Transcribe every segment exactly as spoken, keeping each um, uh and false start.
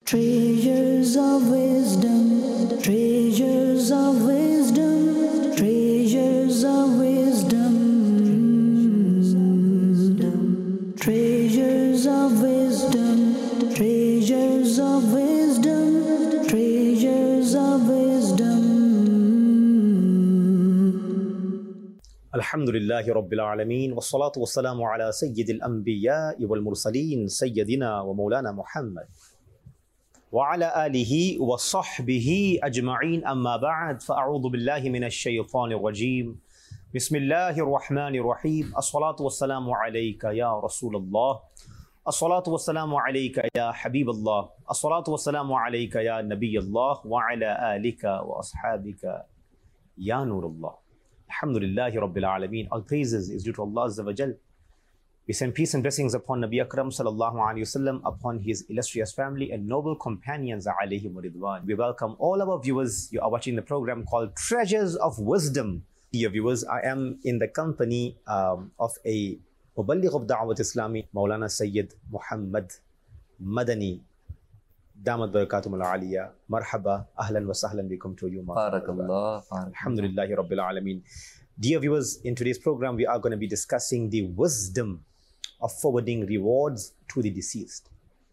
Treasures of wisdom, treasures of wisdom, treasures of wisdom, treasures of wisdom, treasures of wisdom, treasures of wisdom. Alhamdulillahi Rabbil Alameen, wassalatu wassalamu ala Sayyidil Anbiya'i wal Mursaleen, Sayyidina wa Maulana Muhammad. وعلى آله وصحبه أجمعين أما بعد فأعوذ بالله من الشيطان الرجيم بسم الله الرحمن الرحيم الصلاة والسلام عليك يا رسول الله الصلاة والسلام عليك يا حبيب الله الصلاة والسلام عليك يا نبي الله وعلى آلك وأصحابك يا نور الله الحمد لله رب العالمين. All praises is due to Allah Azza wa Jal. We send peace and blessings upon Nabi Akram sallallahu alayhi wasallam, upon his illustrious family and noble companions alayhim ridwan. We welcome all our viewers. You are watching the program called Treasures of Wisdom. Dear viewers, I am in the company um, of a Muballigh of Da'wat Islami, Maulana Sayyid Muhammad Madani. Damat Barakatum al-Aliyah. Marhaba, ahlan wa sahlan bikum to you. Barakallah. Alhamdulillahi Rabbil Alameen. Dear viewers, in today's program, we are going to be discussing the wisdom of forwarding rewards to the deceased.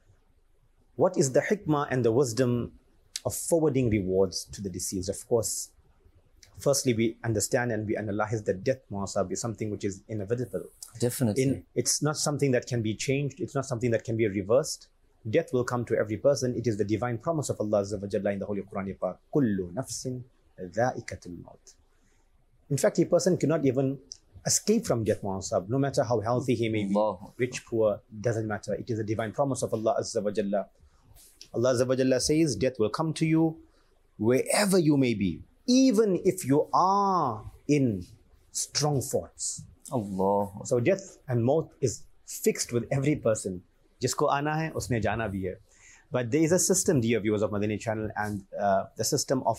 What is the hikmah and the wisdom of forwarding rewards to the deceased? Of course, firstly, we understand and we analyze that death, Muasab, is something which is inevitable. Definitely. In, it's not something that can be changed. It's not something that can be reversed. Death will come to every person. It is the divine promise of Allah Azza wa Jalla in the Holy Quran. Kullu nafsin dha'ikatul maut. In fact, a person cannot even escape from death, Muasab, no matter how healthy he may be, Allah. rich, poor, doesn't matter. It is a divine promise of Allah Azza wa Jalla. Allah Azza wa Jalla says, death will come to you wherever you may be, even if you are in strong forts. Allah. So death and maut is fixed with every person. Jisko aana hai, usne jana bhi hai. But there is a system, dear viewers of Madani channel, and uh, the system of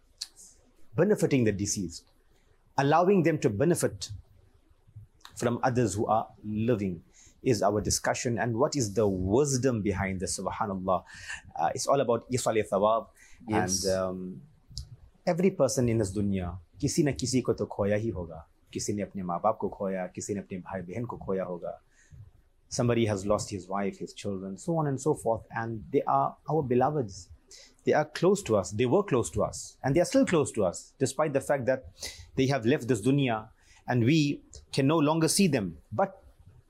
benefiting the deceased, allowing them to benefit from others who are living, is our discussion. And what is the wisdom behind this? Subhanallah. Uh, it's all about isal thawab. Yes. And um, every person in this dunya, kisi na kisi ko to khoya hi hoga. Kisi ne apne maa baap ko khoya, kisi ne apne bhai behan ko khoya hoga. Somebody has lost his wife, his children, so on and so forth. And they are our beloveds. They are close to us. They were close to us. And they are still close to us, despite the fact that they have left this dunya and we can no longer see them. But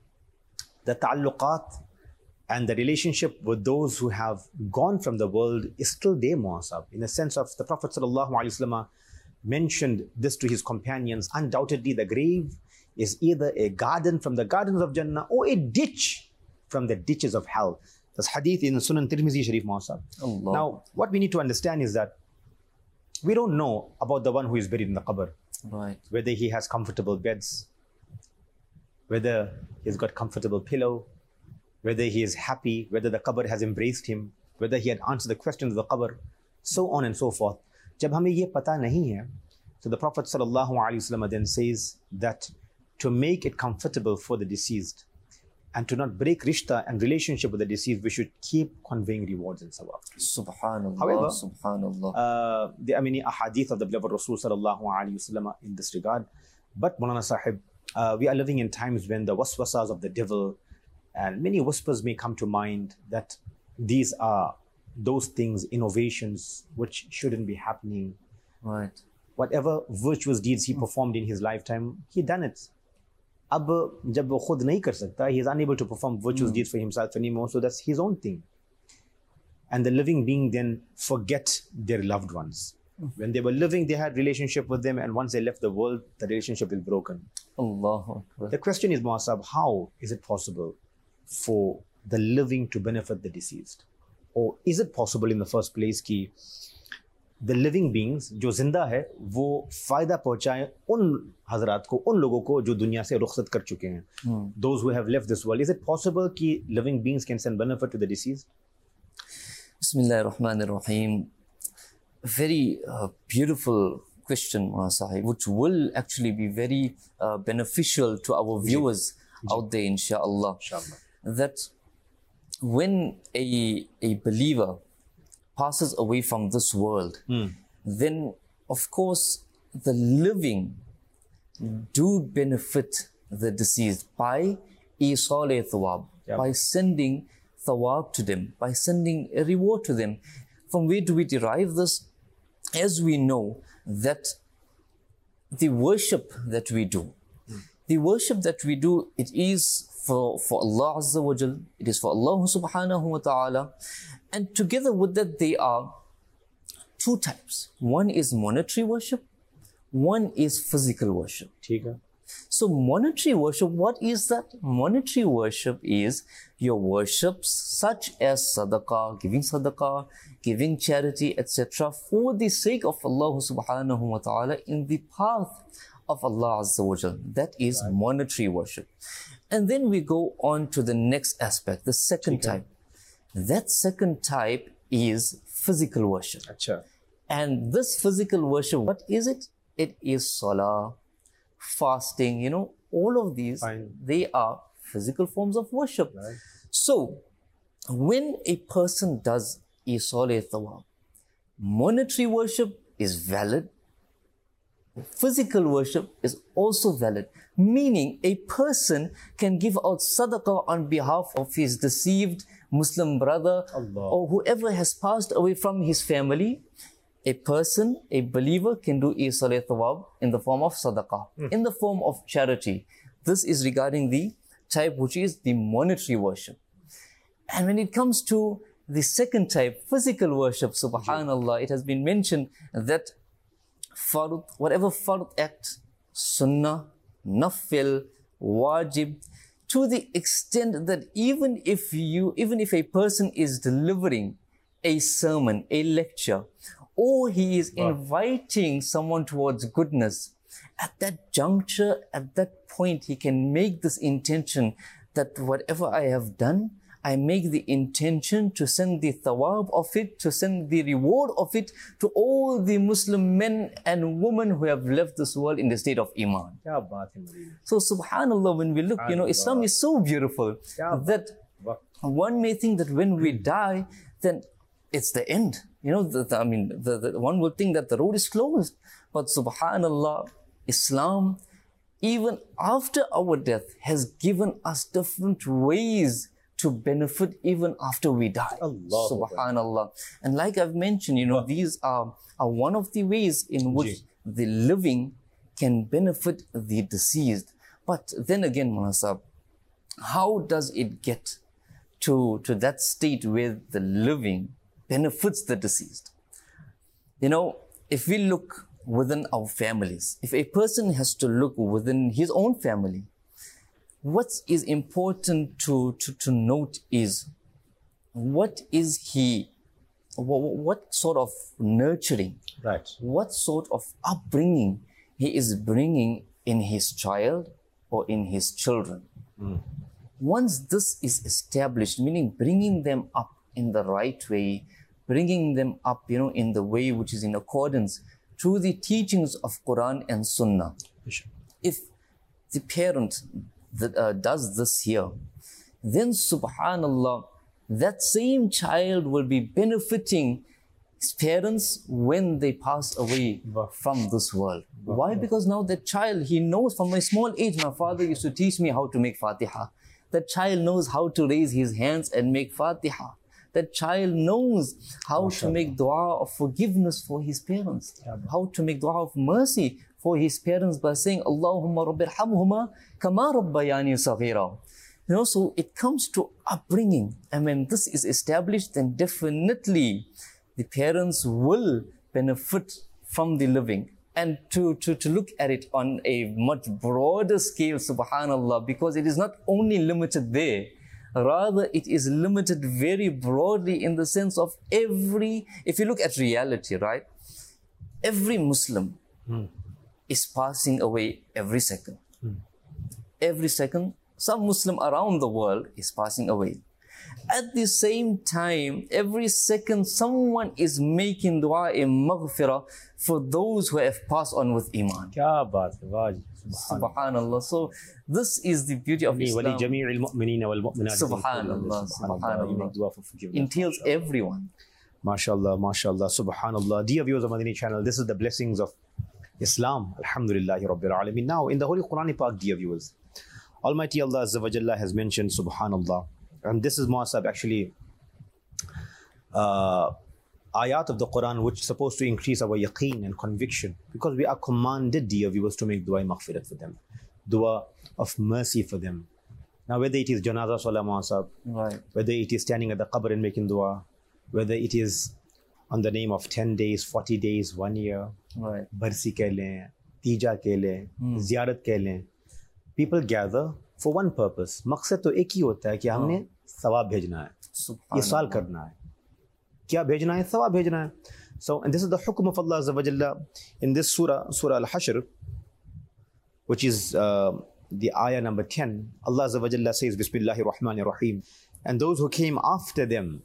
the ta'alluqat and the relationship with those who have gone from the world is still there, Muasab. In the sense of the Prophet sallallahu alaihi wasallam mentioned this to his companions. Undoubtedly, the grave is either a garden from the gardens of Jannah or a ditch from the ditches of hell. This hadith in Sunan Tirmizi Sharif, Muasab. Allah. Now, what we need to understand is that we don't know about the one who is buried in the qabr. Right. Whether he has comfortable beds, whether he's got comfortable pillow, whether he is happy, whether the qabr has embraced him, whether he had answered the questions of the qabr, so on and so forth. Jab hame ye pata nahi hai, so the Prophet sallallahu alaihi wasallam then says that to make it comfortable for the deceased and to not break rishta and relationship with the deceased, we should keep conveying rewards and sawab. Subhanallah. However, Subhanallah. Uh, there are many ahadith of the beloved Rasul sallallahu alaihi wasallam in this regard. But Maulana Sahib, uh, we are living in times when the waswasas of the devil and many whispers may come to mind that these are those things, innovations, which shouldn't be happening. Right. Whatever virtuous deeds he performed in his lifetime, he done it. Ab jab wo khud nahi kar sakta, he is unable to perform virtuous mm. deeds for himself anymore, so that's his own thing. And the living being then forget their loved ones. Mm. When they were living, they had relationship with them, and once they left the world, the relationship is broken. Allah. The question is, Muasab, how is it possible for the living to benefit the deceased? Or is it possible in the first place ki the living beings जो जिंदा है वो फायदा पहुंचाएं उन हजरात को, उन लोगों को जो दुनिया से रुखसत कर चुके हैं, hmm. those who have left this world? Is it possible कि living beings can send benefit to the deceased? Bismillahir Rahmanir Rahim. Very uh, beautiful question, Sahib, which will actually be very uh, beneficial to our viewers Ji. out there, inshallah. Inshallah. That when a, a believer passes away from this world, then of course the living do benefit the deceased by isal thawab, Yep. by sending thawab to them, by sending a reward to them. From where do we derive this? As we know that the worship that we do, the worship that we do, it is for, for Allah Azza wa Jal, it is for Allah subhanahu wa ta'ala, and together with that there are two types. One is monetary worship, one is physical worship. ठीक है. So monetary worship, what is that? Monetary worship is your worships such as sadaqah, giving sadaqah, giving charity, et cetera for the sake of Allah subhanahu wa ta'ala in the path of Allah Azza wa Jal. That is right. Monetary worship. And then we go on to the next aspect, the second okay. type. That second type is physical worship. Achha. And this physical worship, what is it? It is salah, fasting, you know, all of these, Fine. They are physical forms of worship. Right. So, when a person does isal thawab, monetary worship is valid, physical worship is also valid, meaning a person can give out sadaqah on behalf of his deceived Muslim brother Allah. Or whoever has passed away from his family. A person, a believer can do isal thawab in the form of sadaqah, mm. in the form of charity. This is regarding the type which is the monetary worship. And when it comes to the second type, physical worship, subhanallah, it has been mentioned that fard, whatever fard act, sunnah, nafil, wajib, to the extent that even if you, even if a person is delivering a sermon, a lecture, or he is wow. inviting someone towards goodness, at that juncture, at that point, he can make this intention that whatever I have done, I make the intention to send the thawab of it, to send the reward of it to all the Muslim men and women who have left this world in the state of Iman. So subhanallah, when we look, you know, Islam is so beautiful that one may think that when we die, then it's the end. You know, the, the, I mean, the, the, one would think that the road is closed. But subhanallah, Islam, even after our death, has given us different ways to benefit even after we die. Allah subhanallah. And like I've mentioned, you know, Allah. These are, are one of the ways in which Jee. the living can benefit the deceased. But then again, Manasab, how does it get to, to that state where the living benefits the deceased? You know, if we look within our families, if a person has to look within his own family, what is important to, to, to note is what is he, what, what sort of nurturing, right? What sort of upbringing he is bringing in his child or in his children. Mm. Once this is established, meaning bringing them up in the right way, bringing them up, you know, in the way which is in accordance to the teachings of Quran and Sunnah. Sure. If the parent that uh, does this here, then subhanallah, that same child will be benefiting his parents when they pass away from this world. Why? Because now that child, he knows from a small age, my father used to teach me how to make Fatiha. That child knows how to raise his hands and make Fatiha. That child knows how Mashallah. to make dua of forgiveness for his parents, yeah. how to make dua of mercy for his parents by saying, Allahumma rabbirhamhuma kama rabbayani saghira. You know, so it comes to upbringing. And when this is established, then definitely the parents will benefit from the living. And to, to, to look at it on a much broader scale, subhanallah, because it is not only limited there, rather it is limited very broadly in the sense of every, if you look at reality, right? Every Muslim hmm. is passing away every second. Hmm. Every second, some Muslim around the world is passing away. At the same time, every second, someone is making dua in maghfirah for those who have passed on with Iman. Subhanallah. So this is the beauty of Islam. Subhanallah. Subhanallah. Entails everyone. MashaAllah, MashaAllah, Subhanallah. Dear viewers of Madani channel, this is the blessings of Islam. Alhamdulillahi Rabbil Alameen. Now, in the Holy Quran Pak, dear viewers, Almighty Allah Azza wa Jalla has mentioned Subhanallah. And this is Muasab actually uh, ayat of the Quran which is supposed to increase our yaqeen and conviction, because we are commanded, dear viewers, to make dua maghfirat for them, dua of mercy for them. Now, whether it is janaza salah Muasab, Right. whether it is standing at the qabr and making dua, whether it is on the name of ten days, forty days, one year, Right. barsi keh lein, tija keh lein, ziyarat keh lein, people gather for one purpose. मकसद तो एक ही होता है कि हमने सवाब भेजना है, इसाल करना है. क्या भेजना है? सवाब भेजना है. So, and this is the hukm of Allah Azza wa Jalla in this surah, Surah Al-Hashr, which is uh, the ayah number ten. Allah Azza wa Jalla says, Bismillahir Rahmanir Rahim. And those who came after them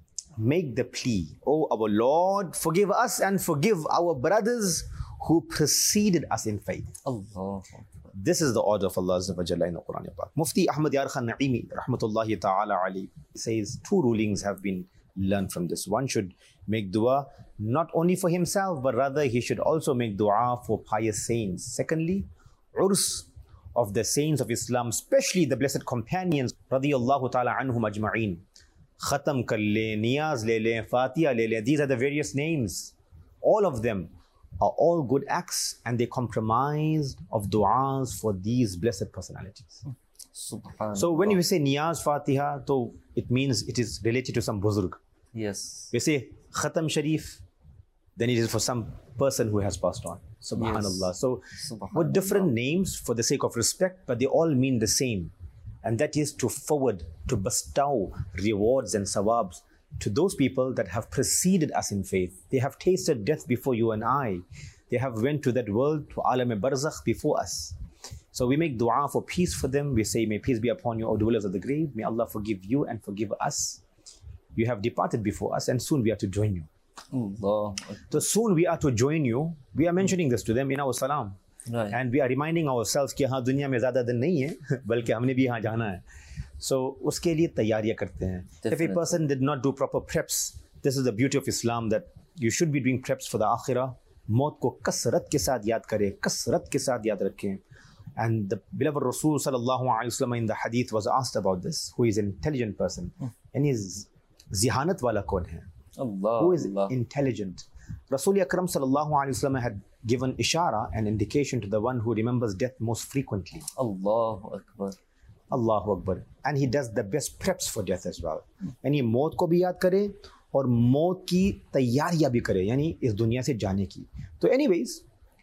make the plea, O our Lord, forgive us and forgive our brothers who preceded us in faith. Allah. This is the order of Allah Azza wa Jalla in the Quran. Mufti Ahmad Yar Khan Naimi, rahmatullahi ta'ala alayhi, says two rulings have been learned from this. One should make dua not only for himself, but rather he should also make dua for pious saints. Secondly, urs of the saints of Islam, especially the blessed companions, radiyallahu ta'ala anhum ajma'een. Khatam kar le, niyaz le le, fatiha le le. These are the various names. All of them are all good acts, and they compromised of du'as for these blessed personalities. Subhanallah. So when you say niyaz fatiha, so it means it is related to some buzurg. Yes. We say khatam sharif, then it is for some person who has passed on. Subhanallah. Yes. So Subhanallah. with different names for the sake of respect, but they all mean the same. And that is to forward, to bestow rewards and sawabs to those people that have preceded us in faith. They have tasted death before you and I. They have went to that world, to alam barzakh, before us. So we make dua for peace for them. We say, may peace be upon you, O dwellers of the grave. May Allah forgive you and forgive us. You have departed before us, and soon we are to join you. Allah. So soon we are to join you. We are mentioning this to them in our salam. Right. And we are reminding ourselves कि हाँ दुनिया में ज़्यादा दिन नहीं है, बल्कि हमने भी यहाँ जाना है. So उसके लिए तैयारियां करते हैं. If a person did not do proper preps, this is the beauty of Islam, that you should be doing preps for the akhirah. मौत को कसरत के साथ याद करें, कसरत के साथ याद रखें. And the beloved Rasul sallallahu alaihi wasallam in the hadith was asked about this, who is an intelligent person. And his zihanat wala kaun hai? Allah. Who is Allah. intelligent? Rasul Akram sallallahu alaihi wasallam had given ishara, an indication to the one who remembers death most frequently. Allahu Akbar. Allahu Akbar. And he does the best preps for death as well. यानी मौत को भी याद करे और मौत की तैयारियां भी करे, यानी इस दुनिया से जाने की. So anyways,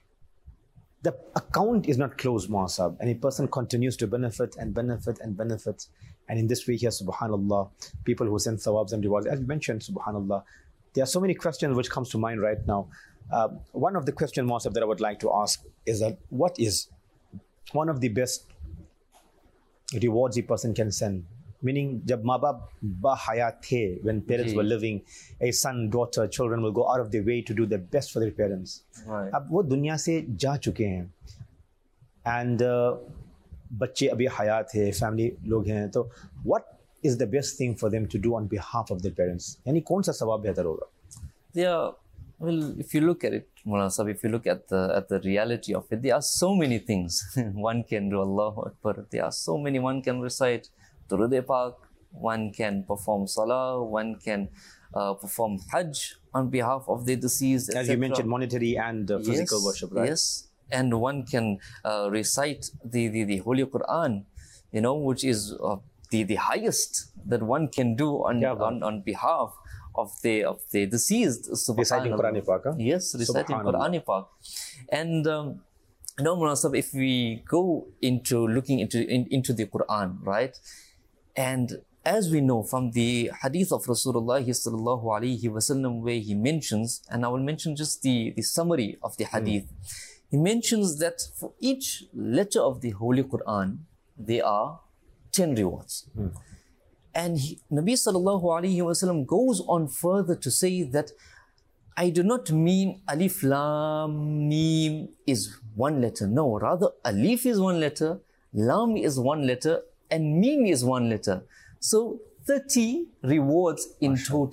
the account is not closed, Muasab, and a person continues to benefit and benefit and benefit. And in this way here, subhanallah, people who send thawabs and rewards, as you mentioned, subhanallah, there are so many questions which comes to mind right now. Uh, one of the questions, Muasab, that I would like to ask is that what is one of the best rewards a person can send? Meaning, jab maa baap ba hayat the, when parents Ji. were living, a son, daughter, children will go out of their way to do their best for their parents. Right. अब वो दुनिया से जा चुके हैं, and uh, बच्चे अभी हयात है, family लोग हैं, तो what is the best thing for them to do on behalf of their parents? यानी कौन सा सवाब बेहतर होगा? Yeah, well, if you look at it, Mulana Sahib, if you look at the at the reality of it, there are so many things one can do. Allahu Akbar. There are so many. One can recite Durud Pak, one can perform Salah, one can uh, perform Hajj on behalf of the deceased, As et cetera. you mentioned, monetary and uh, physical Yes, worship, right? Yes, and one can uh, recite the, the, the Holy Quran, you know, which is uh, the, the highest that one can do on, Yeah, on, on behalf of the of the deceased. Reciting Subhanallah. Quran Pak, huh? Yes, reciting Subhanallah. Quran Pak. And um, you know, Mulana Sahib, if we go into looking into in, into the Quran, right? And as we know from the hadith of Rasulullah sallallahu alaihi wasallam, where he mentions, and I will mention just the, the summary of the hadith. Mm. He mentions that for each letter of the Holy Quran, there are ten rewards. Mm. And he, Nabi sallallahu alaihi wasallam goes on further to say that I do not mean Alif Lam Mim is one letter. No, rather Alif is one letter, Lam is one letter, and Mim is one letter. So thirty rewards in total.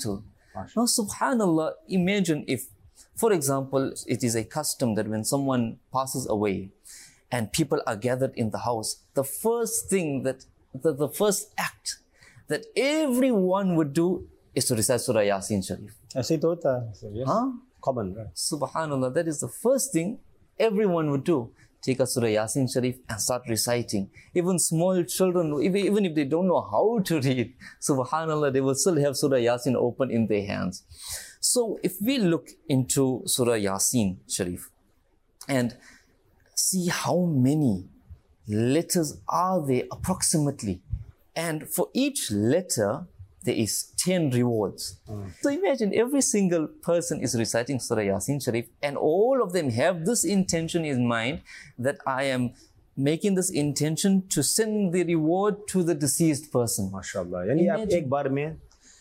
Now, subhanallah, imagine if, for example, it is a custom that when someone passes away and people are gathered in the house, the first thing that, the, the first act that everyone would do is to recite Surah Yasin Sharif. ऐसे ही तो होता है. So, yes. Huh? Common, right? Subhanallah, that is the first thing everyone would do. Take a Surah Yasin Sharif and start reciting. Even small children, even even if they don't know how to read, subhanallah, they will still have Surah Yasin open in their hands. So if we look into Surah Yasin Sharif and see how many letters are there approximately, and for each letter, there is ten rewards. Mm. So imagine every single person is reciting Surah Yasin Sharif and all of them have this intention in mind that I am making this intention to send the reward to the deceased person. MashaAllah. Yani aap ek baar mein,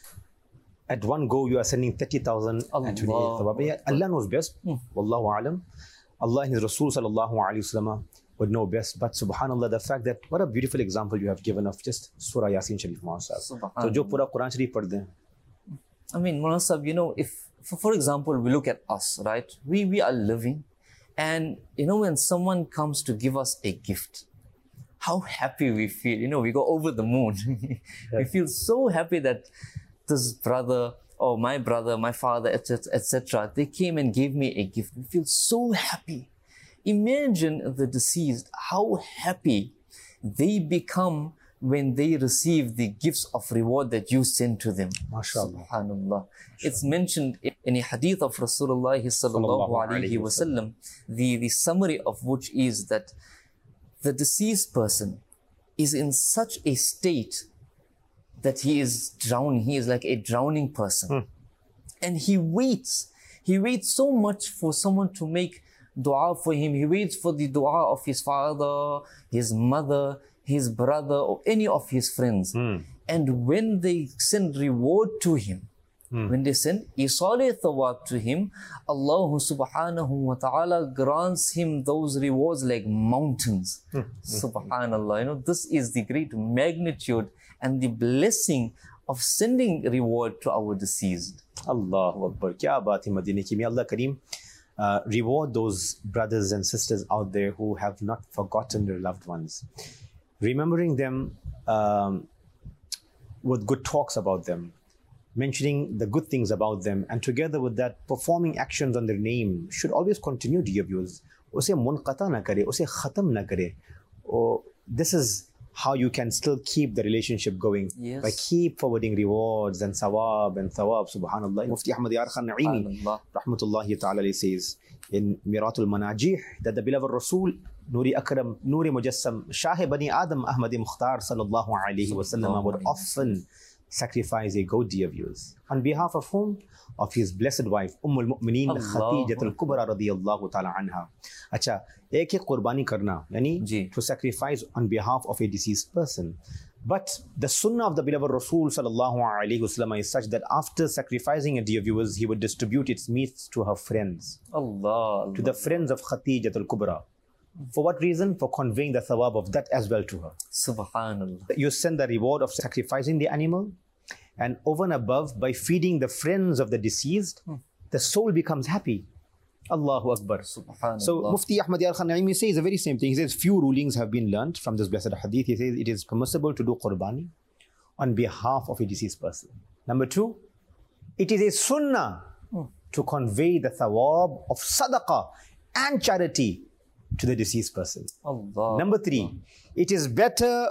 at one go you are sending thirty thousand and twenty-eight. Allah knows best. Mm. Wallahu alam. Allah and His Rasul sallallahu alayhi wa sallam would know best. But subhanallah, the fact that what a beautiful example you have given of just Surah Yasin Sharif, Maasab. So jo pura Quran Sharif padh dein. I mean, Maasab, you know, if, for, for example, we look at us, right? We, we are living and, you know, when someone comes to give us a gift, how happy we feel. You know, we go over the moon. We feel so happy that this brother or my brother, my father, et cetera, et cetera, they came and gave me a gift. We feel so happy. Imagine the deceased, how happy they become when they receive the gifts of reward that you send to them. MashaAllah. Subhanallah. It's mentioned in a hadith of Rasulullah sallallahu alayhi wa sallam, the, the summary of which is that the deceased person is in such a state that he is drowning. He is like a drowning person. Hmm. And he waits. He waits so much for someone to make dua for him. He waits for the dua of his father, his mother, his brother, or any of his friends. Mm. And when they send reward to him, mm. when they send isale thawab to him, Allah subhanahu wa ta'ala grants him those rewards like mountains. Mm. Subhanallah. You know, this is the great magnitude and the blessing of sending reward to our deceased. Allahu Akbar. Kya baat hai Madine ki. May Allah Kareem Uh, reward those brothers and sisters out there who have not forgotten their loved ones. Remembering them um, with good talks about them, mentioning the good things about them, and together with that, performing actions on their name should always continue, dear viewers. Use munqata na kare, use khatam na kare. Oh, this is how you can still keep the relationship going. Yes. By keep forwarding rewards and thawab and thawab, subhanallah. Mufti Ahmad Yar Khan Naimi, rahmatullahi ta'ala, says in Miratul Manajih that the beloved Rasul, Nuri Akram, Nuri Mujassam, Shah Bani Adam Ahmadi Mukhtar sallallahu alayhi wa sallam would often sacrifice a goat, dear viewers. On behalf of whom? Of his blessed wife, Ummul Mu'mineen Khadijatul Kubra radiyallahu ta'ala anha. Acha, ek ek qurbani karna, yani to sacrifice on behalf of a deceased person. But the sunnah of the beloved Rasul sallallahu alayhi wasallam is such that after sacrificing it, dear viewers, he would distribute its meats to her friends. Allah, Allah. To the friends of Khadijatul Kubra. For what reason? For conveying the thawab of that as well to her. Subhanallah. You send the reward of sacrificing the animal, and over and above, by feeding the friends of the deceased, hmm. the soul becomes happy. Allahu Akbar. Subhanallah. So Mufti Ahmad Yar Khan Naimi says the very same thing. He says few rulings have been learnt from this blessed hadith. He says it is permissible to do qurbani on behalf of a deceased person. Number two, it is a sunnah hmm. to convey the thawab of sadaqah and charity to the deceased person. Allah. Number three, Allah. It is better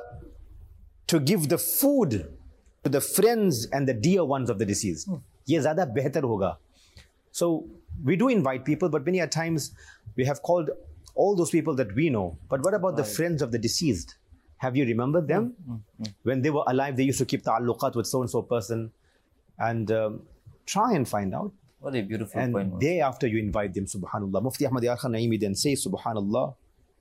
to give the food to the friends and the dear ones of the deceased. Ye zyada behtar hoga. So we do invite people, but many a times we have called all those people that we know. But what about right. the friends of the deceased? Have you remembered them? Mm-hmm. When they were alive, they used to keep ta'alluqat with so-and-so person, and um, try and find out. What a beautiful and point. Day after you invite them, subhanallah. Mufti Ahmad Yar Khan Naimi then says, subhanallah,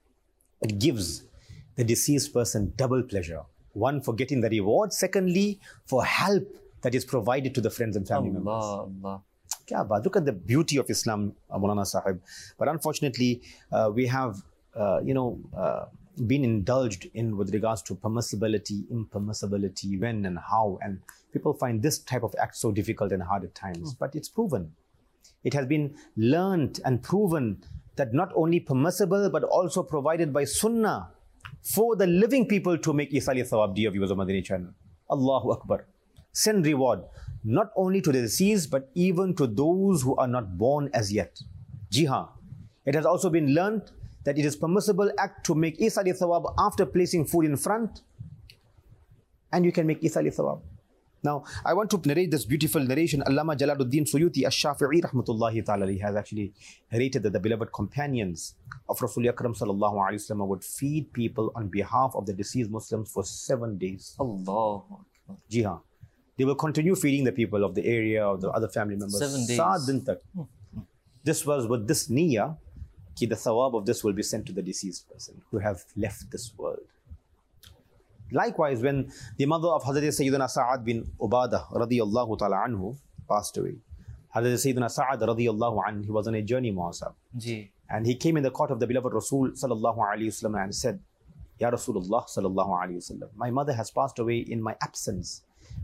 it gives the deceased person double pleasure. One, for getting the reward. Secondly, for help that is provided to the friends and family Allah, members. Allah. Kya baat. Look at the beauty of Islam, Maulana Sahib. But unfortunately, uh, we have, uh, you know, uh, been indulged in with regards to permissibility, impermissibility, when and how. And people find this type of act so difficult and hard at times. But it's proven. It has been learned and proven that not only permissible, but also provided by Sunnah for the living people to make Isali Thawab, dear viewers of Madani channel. Allahu Akbar. Send reward, not only to the deceased, but even to those who are not born as yet. Jiha. It has also been learned that it is permissible act to make Isali Thawab after placing food in front. And you can make Isali Thawab. Now, I want to narrate this beautiful narration. Allama Jalaluddin Suyuti Ash-Shafi'i rahmatullahi ta'ala has actually narrated that the beloved companions of Rasul Akram sallallahu alayhi wa sallam would feed people on behalf of the deceased Muslims for seven days. Allah. Jiha. They will continue feeding the people of the area, of the other family members. Seven days. Saat din tak. This was with this niyyah, ki the thawab of this will be sent to the deceased person who have left this world. Likewise, when the mother of Hazrat Sayyidina Sa'ad bin Ubadah radiyallahu ta'ala anhu passed away, Hazrat Sayyidina Sa'ad radiyallahu anhu, he was on a journey, Mu'asab. And he came in the court of the beloved Rasul sallallahu alayhi wasallam and said, Ya Rasulullah sallallahu alayhi wasallam, my mother has passed away in my absence.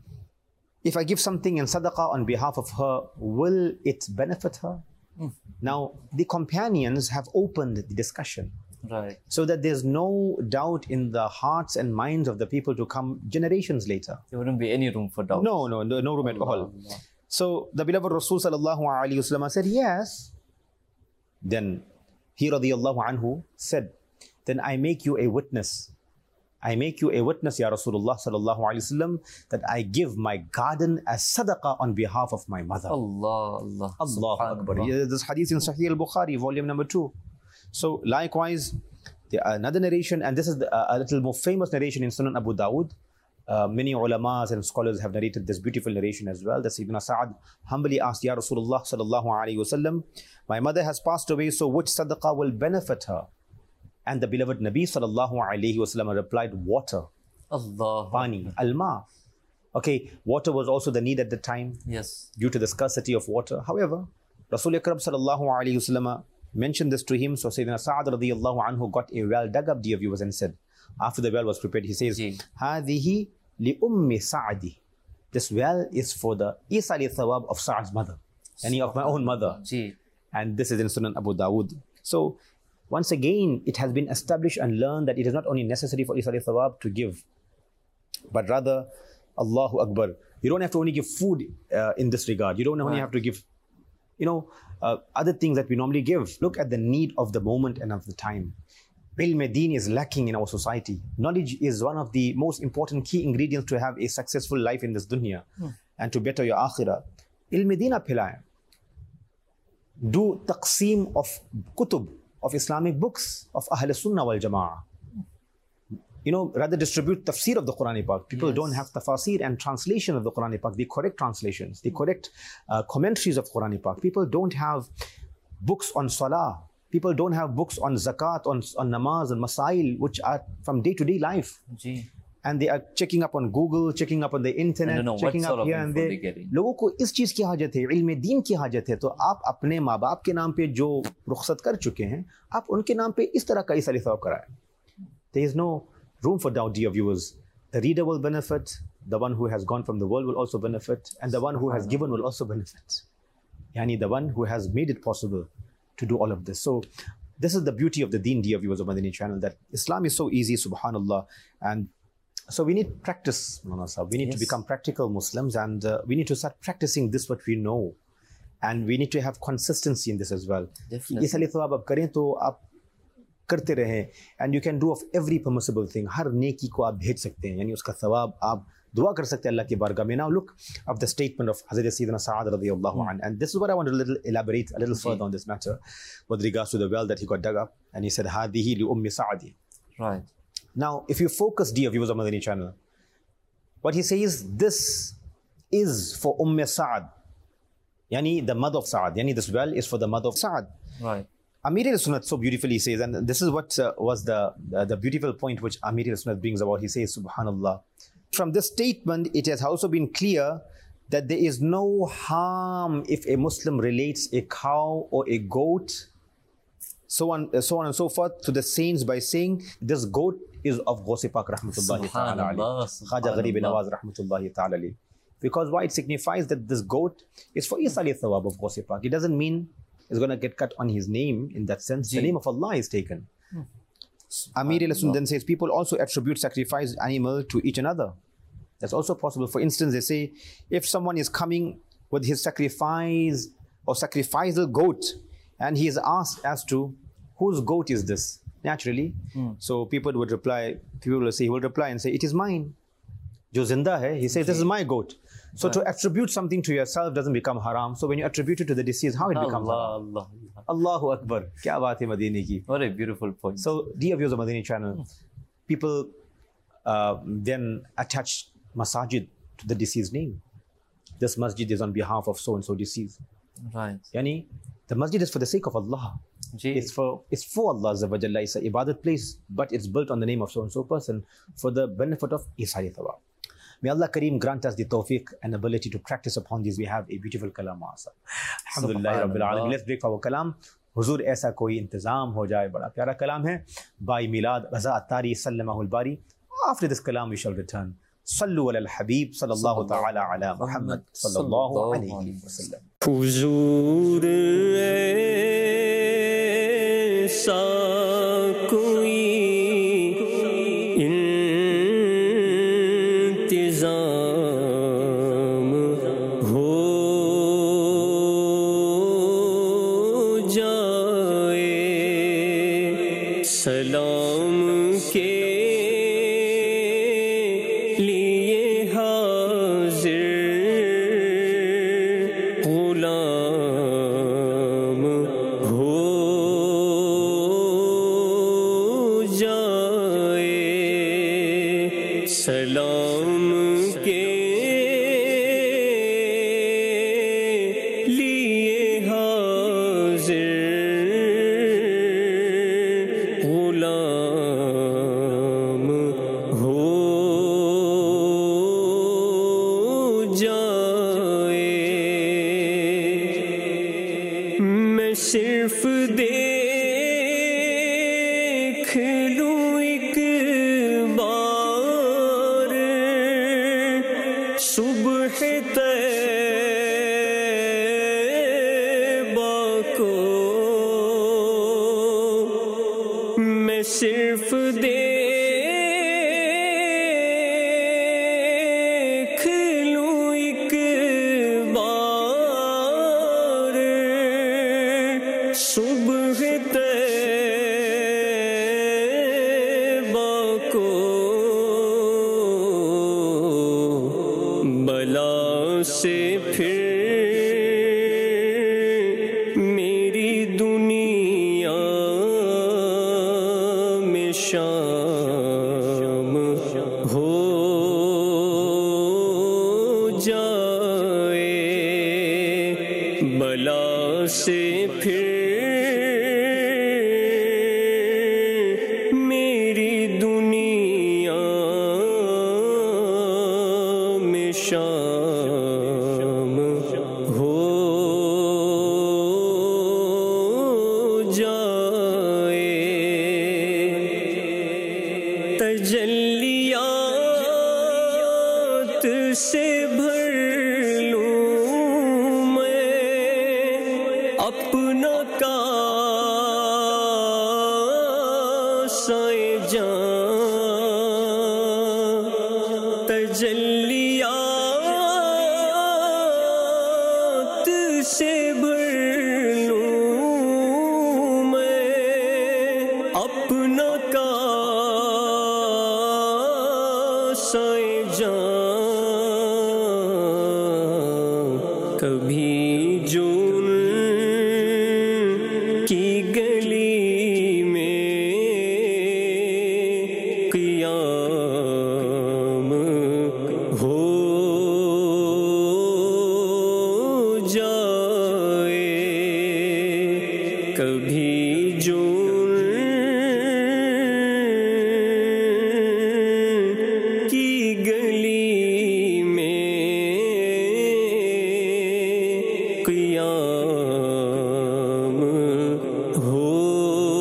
If I give something in sadaqah on behalf of her, will it benefit her? Mm. Now, the companions have opened the discussion. Right. So that there's no doubt in the hearts and minds of the people to come generations later. There wouldn't be any room for doubt. No, no, no, no room at all. Allah. So the beloved Rasul sallallahu alayhi wasallam said, yes. Then he radiyallahu anhu said, then I make you a witness. I make you a witness, Ya Rasulullah sallallahu alayhi wasallam, that I give my garden as sadaqah on behalf of my mother. Allah, Allah. Allah Akbar. This hadith in Sahih al-Bukhari, volume number two. So likewise, the, another narration, and this is the, uh, a little more famous narration in Sunan Abu Dawud. Uh, many ulamas and scholars have narrated this beautiful narration as well. That Sayyidina Sa'ad humbly asked, Ya Rasulullah sallallahu alayhi wasallam, my mother has passed away, so which sadaqah will benefit her? And the beloved Nabi sallallahu alayhi wasallam replied, water. Allah. Pani, alma. Okay, water was also the need at the time. Yes. Due to the scarcity of water. However, Rasul Akram sallallahu alayhi wasallam mentioned this to him. So Sayyidina Sa'ad radiyallahu anhu got a well dug up, dear viewers, and said, after the well was prepared, he says, هَذِهِ لِأُمِّ سَعَدِ. This well is for the Isali Thawab of Sa'ad's mother, any of my own mother. Gee. And this is in Sunan Abu Dawud. So once again, it has been established and learned that it is not only necessary for Isali Thawab to give, but rather, Allahu Akbar, you don't have to only give food uh, in this regard. You don't only right. have to give, you know, uh, other things that we normally give. Look at the need of the moment and of the time. Ilm deen is lacking in our society. Knowledge is one of the most important key ingredients to have a successful life in this dunya hmm. and to better your akhirah. Ilm deen aphilaye. Do taqseem of kutub, of Islamic books, of Ahl Sunnah wal Jama'ah. You know, rather distribute tafsir of the Quran Pak. People yes. don't have tafasir and translation of the Quran Pak, the correct translations, the correct uh, commentaries of Quran Pak. People don't have books on salah. People don't have books on zakat, on, on namaz and masail, which are from day-to-day life. Gee. And they are checking up on Google, checking up on the internet, know, checking up here and there. लोगों को इस चीज की हाजत है, इल्म दीन की हाजत है, तो आप अपने माँ बाप के नाम पे जो रुखसत कर चुके हैं, आप उनके नाम पे इस तरह का इसाली सवाब कराएं. There is no room for doubt, dear viewers. The reader will benefit, the one who has gone from the world will also benefit, and the one who has given will also benefit. Yani the one who has made it possible to do all of this. So this is the beauty of the deen, dear viewers of Madani channel, that Islam is so easy, subhanallah. And so we need practice, Manasa. We need yes. to become practical Muslims, and uh, we need to start practicing this what we know. And we need to have consistency in this as well. Definitely. Isali thawab aap kare to aap karte rahe, and you can do of every permissible thing. Har neki ko aap bhej sakte hain, yani uska thawab aap dua kar sakte Allah ki bargah mein. Now look of the statement of Hazrat Sayyidina Sa'ad radiyallahu anhu, and this is what I want to little elaborate a little further on this matter with regards to the well that he got dug up, and he said, "Hadihi li ummi Sa'adi." Right. Now, if you focus, dear viewers of Madani channel, what he says, this is for Umm Sa'ad, yani the mother of Sa'ad, yani this well is for the mother of Sa'ad. Right. Amir al-Sunnat so beautifully says, and this is what uh, was the, the the beautiful point which Amir al-Sunnat brings about. He says, subhanallah, from this statement, it has also been clear that there is no harm if a Muslim relates a cow or a goat, so on, uh, so on and so forth to the saints by saying this goat is of Ghaus Pak rahmatullahi ta'ala alayhi, Khaja Gharib Nawaz rahmatullahi ta'ala alayhi. Because why? It signifies that this goat is for Isali Thawab of Ghaus Pak. It doesn't mean it's going to get cut on his name in that sense. The name of Allah is taken. Hmm. Amir al-Sunnah then says people also attribute sacrificed animal to each another. That's also possible. For instance, they say if someone is coming with his sacrifice or sacrificial goat and he is asked as to whose goat is this, naturally. Hmm. So people would reply, people will say, he will reply and say, it is mine. Jo zinda hai, he says, this is my goat. So right. to attribute something to yourself doesn't become haram. So when you attribute it to the deceased, how it Allah, becomes haram? Allah, Allah. Allahu Akbar. Kya baat hai Madini ki. What a beautiful point. So dear viewers of Madini channel, people uh, then attach masajid to the deceased name. This masjid is on behalf of so and so deceased. Right. Yani, the masjid is for the sake of Allah. Jee. It's for it's for Allah Azza wa Jalla. It's an ibadat place, but it's built on the name of so and so person for the benefit of Isari Thawab. May Allah Kareem grant us the tawfiq and ability to practice upon these. We have a beautiful kalam asa. Alhamdulillah Rabbil Alamin. Let's break for our kalam. Huzur aisa koi intizam ho jaye. Bada pyara kalam hai. By Milad Raza Attari Sallamahul Bari. After this kalam we shall return. Sallu ala al-Habib sallallahu ta'ala ala Muhammad sallallahu alayhi wa sallam. Huzur aisa koi قیام ہو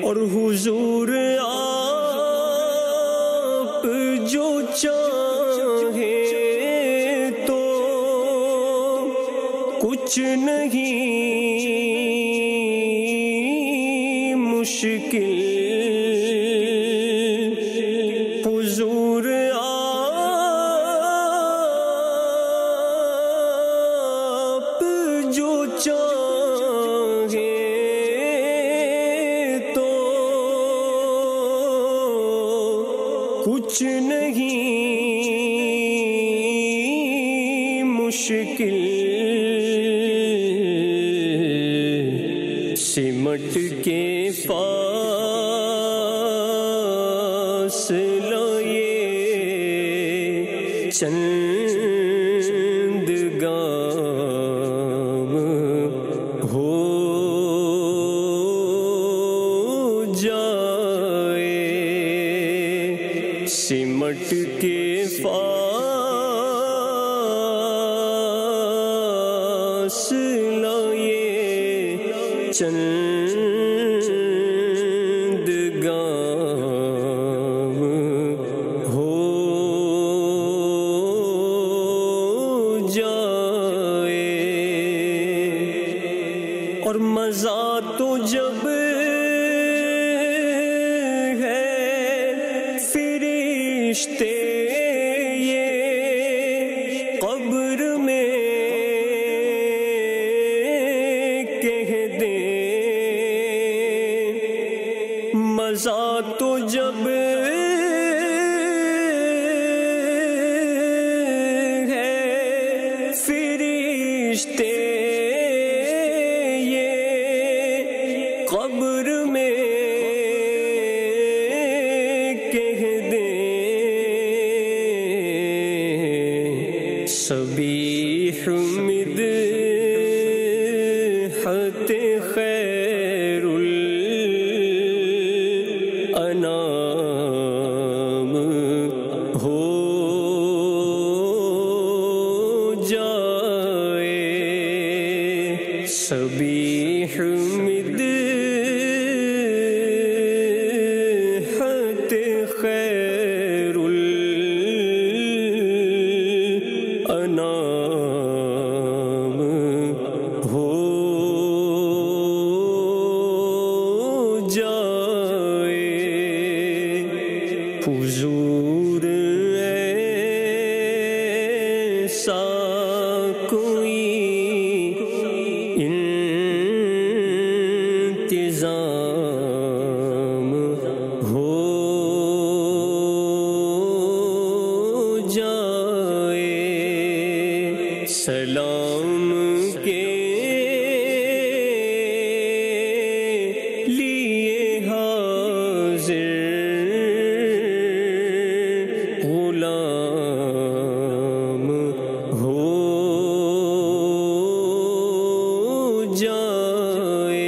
اور حضور آپ جو چاہیں تو کچھ نہیں مشکل حضور آپ جو چاہیں تو کچھ نہیں مشکل سمٹ کے فاصلہ یہ چند گام ہو جائے سمٹ کے فاصلہ یہ چند گام ہو جائے اور مزہ تو جب ہے فرشتے یہ قبر میں کہہ دیں مزہ تو جب ہے فرشتے یہ قبر میں کہہ دیں سبیح مدحت خیر الانام ہو جائے سبیح مدحت خیر الانام ہو جائے حضور ایسا کوئی انتظام ہو جائے سلام کے لیے حاضر غلام ہو جائے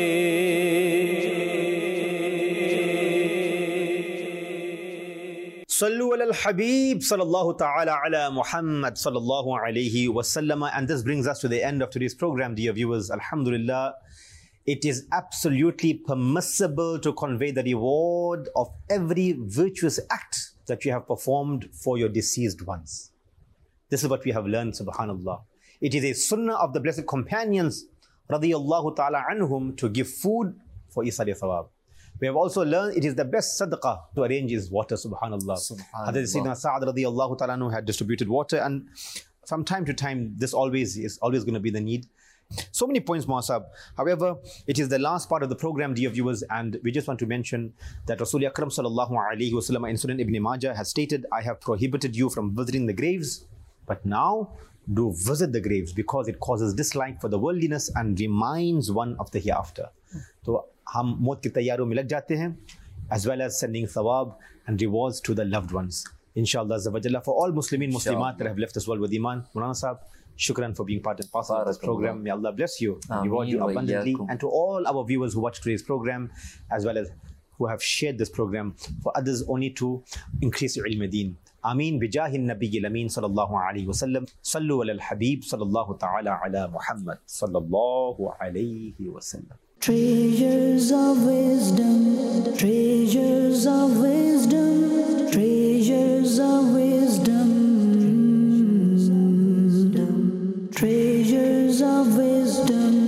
Sallu ala al-Habib sallallahu ta'ala ala Muhammad sallallahu alayhi wa sallam. And this brings us to the end of today's program, dear viewers. Alhamdulillah, it is absolutely permissible to convey the reward of every virtuous act that you have performed for your deceased ones. This is what we have learned, subhanallah. It is a sunnah of the blessed companions, radiyallahu ta'ala anhum, to give food for isari thawab. We have also learned it is the best sadaqah to arrange is water, subhanallah. Subhanallah. Hadrat Sayyidina Sa'ad radiyallahu ta'ala anhu had distributed water, and from time to time, this always is always going to be the need. So many points, Muasab. However, it is the last part of the program, dear viewers, and we just want to mention that Rasul Akram sallallahu alayhi wa sallam in Sunan Ibn Majah has stated, I have prohibited you from visiting the graves, but now do visit the graves because it causes dislike for the worldliness and reminds one of the hereafter. So, hum maut ki tayyariyon mein lag jate hain, as well as sending thawab and rewards to the loved ones. Inshallah Azza wa Jalla, for all Muslimin, Muslimat that have left this world with Iman. Maulana Sahab, shukran for being part and parcel of this program. May Allah bless you, reward you abundantly. And to all our viewers who watch today's program, as well as who have shared this program, for others only to increase your ilm deen. Ameen bijahi nabiyyi al-amin sallallahu alayhi wa sallam. Sallu ala al-habib sallallahu ta'ala ala Muhammad sallallahu alayhi wa sallam. treasures of wisdom, treasures of wisdom, treasures of wisdom, treasures of wisdom.